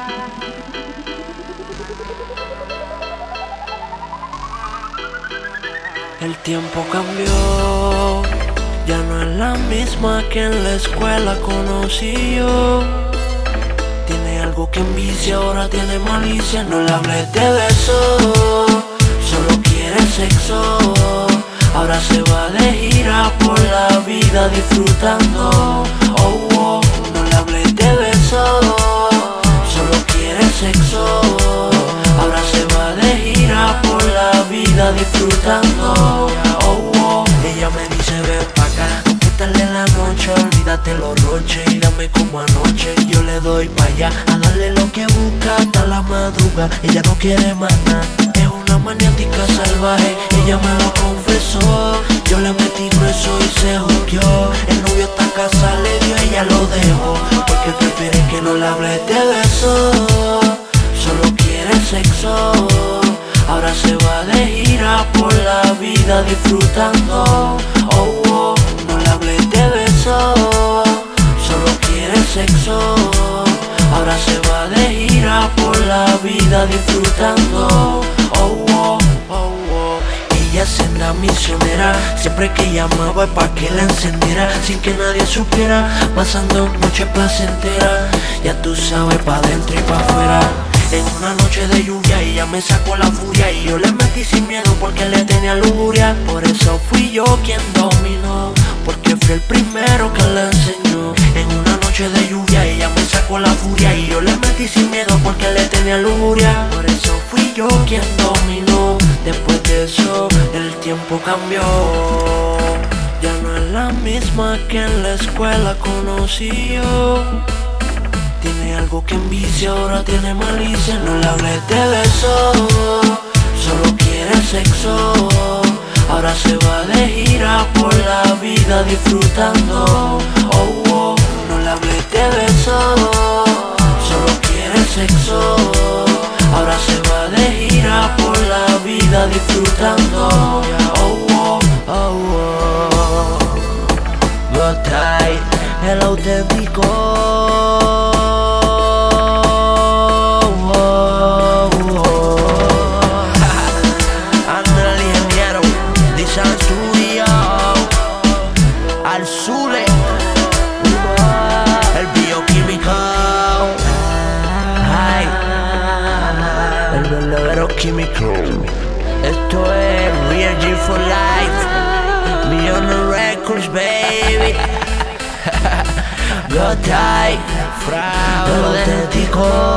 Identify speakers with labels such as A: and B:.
A: El tiempo cambió, ya no es la misma que en la escuela conocí yo. Tiene algo que envicia, ahora tiene malicia. No le hables de beso, solo quiere sexo. Ahora se va de gira por la vida disfrutando. Oh, oh, no le hables de beso, solo quiere sexo. Ahora se va de gira por la vida disfrutando. Oh, oh, ella me dice ven pa' acá, quitarle la noche, olvídate los roches y dame como anoche. Yo le doy pa' allá, a darle lo que busca hasta la madruga. Ella no quiere más nada, es una maniática salvaje, ella me lo confesó. Yo le metí grueso y se jodió. El novio hasta casa le dio, ella lo dejó, porque prefiere que no le hable de beso. Solo quiere sexo. Ahora se va de gira por la vida disfrutando. Oh, oh, no le hables de beso, solo quiere sexo. Ahora se va de gira por la vida disfrutando. Oh, oh, oh, oh. Ella se anda misionera, siempre que llamaba pa' que la encendiera, sin que nadie supiera, pasando noche placentera. Ya tú sabes, pa' dentro y pa' afuera. En una noche de lluvia ella me sacó la furia y yo le metí sin miedo porque le tenía lujuria. Por eso fui yo quien dominó, porque fui el primero que le enseñó. En una noche de lluvia ella me sacó la furia y yo le metí sin miedo porque le tenía lujuria. Por eso fui yo quien dominó. Después de eso el tiempo cambió, ya no es la misma que en la escuela conocí yo. Tiene algo que envicia, ahora tiene malicia. No le hables de beso, solo quiere sexo. Ahora se va de gira por la vida disfrutando. Oh, oh, no le hables de beso, solo quiere sexo. Ahora se va de gira por la vida disfrutando. Oh, oh, oh, oh. Good time, el auténtico. Al Zule, el bioquímico, ay, el verdadero químico. Esto es Real G for Life, Millionaire Records, baby. Good time, fraude auténtico.